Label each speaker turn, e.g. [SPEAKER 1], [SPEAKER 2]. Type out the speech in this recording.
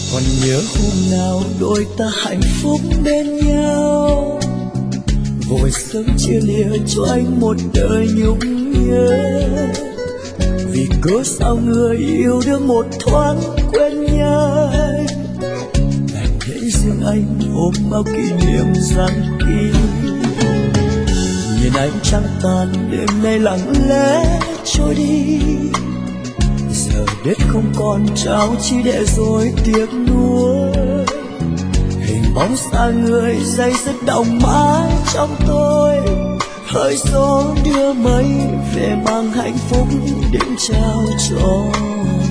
[SPEAKER 1] Còn nhớ hôm nào đôi ta hạnh phúc bên nhau, vội sớm chia lìa cho anh một đời nhung nhớ. Vì cớ sao người yêu đương một thoáng quên nhau, đành để riêng anh ôm bao kỷ niệm gian kia. Nhìn ánh trăng tàn đêm nay lặng lẽ trôi đi, giờ đất không còn trao chi để rồi tiếc nuối. Hình bóng xa người dây dứt động mãi trong tôi, hỡi gió đưa mây về mang hạnh phúc đến trao cho